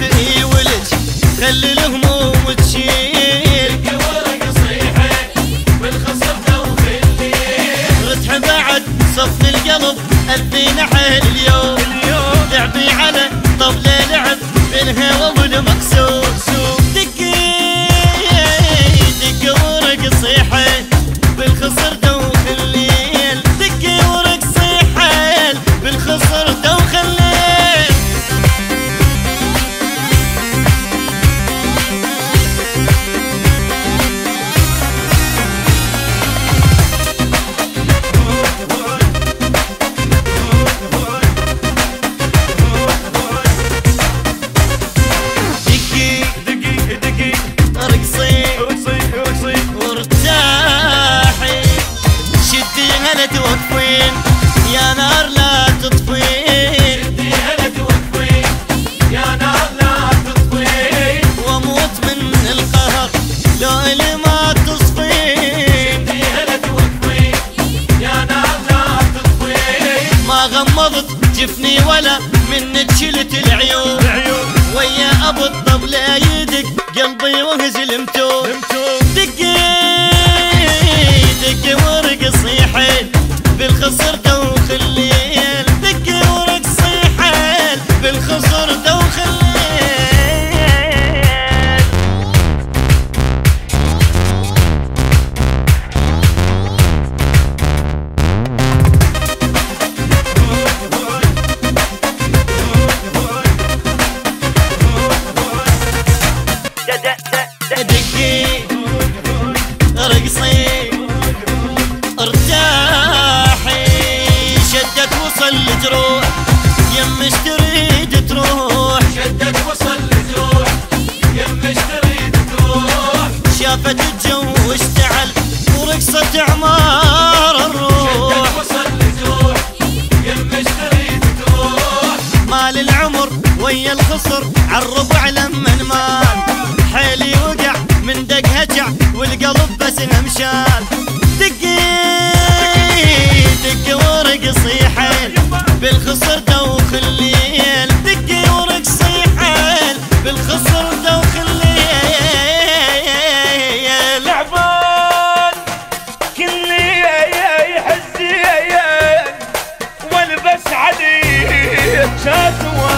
في ولج خلي الهموم تشيل دق ورق صيحه بالخصم توخلي رتح بعد صفن القلب أذين حيل اليوم لعبي على طبلة لعب بالهوى والمقسوم دق ورق صيحه بالخصر دوخ الليل دق ورق صيحه بالخصر دوخ الليل توقفين يا نار لا تطفين شدي هلا توقفين يا نار لا تطفين واموت من القهر لو الي ما تصفين شدي هلا توقفين يا نار لا تطفين ما غمضت جفني ولا منك شلت العيون ويا ابو الطبلة يدق قلبي وهزل متوب دق ورق صيحين بالخصر دوخ الليل دق ورق صيحين بالخصر دوخ الليل دقي رقصي ارتاحي شدت وصل لجروح يمش تريد تروح شدت وصل لجروح يمش تريد تروح شافت الجو اشتعل ورقصت اعمار الروح شدت وصل لجروح يمش تريد تروح مال العمر ويا الخصر عالربع لما مال حيلي وقع من دق هجع والقلب بس مشال دق ورق صيحين بالخصر دوخ الليل دق ورق صيحين بالخصر دوخ الليل لعبان كلي يحزين والبس علي شاتوا